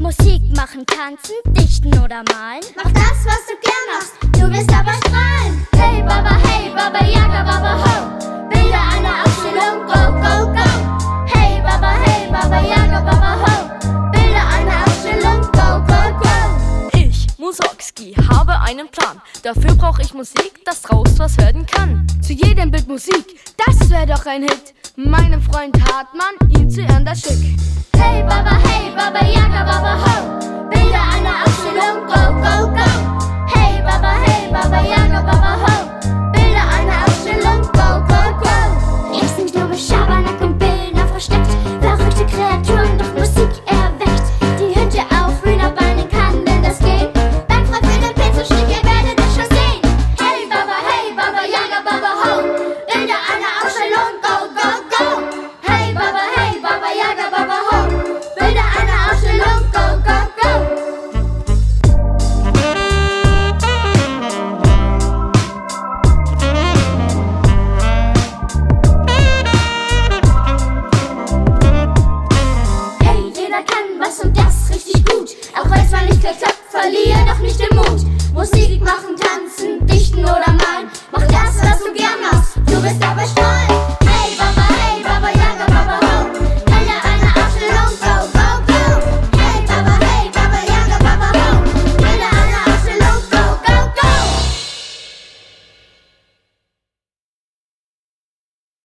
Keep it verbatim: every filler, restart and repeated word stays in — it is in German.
Musik machen, tanzen, dichten oder malen. Mach das, was du gern machst, du wirst aber strahlen. Hey Baba, hey Baba Yaga, Baba Ho, Bilder einer Ausstellung, go, go, go. Hey Baba, hey Baba Yaga, Baba Ho, Bilder einer Ausstellung, go, go, go. Ich, Mussorgsky, habe einen Plan. Dafür brauche ich Musik, dass draus was werden kann. Zu jedem Bild Musik, das wäre doch ein Hit. Meinem Freund Hartmann, ihm zu Ehren das Stück. Hey Baba, hey Baba Yaga, Baba Ho, Bilder einer Ausstellung, go, go, go. Hey Baba, hey Baba Yaga, Baba Ho,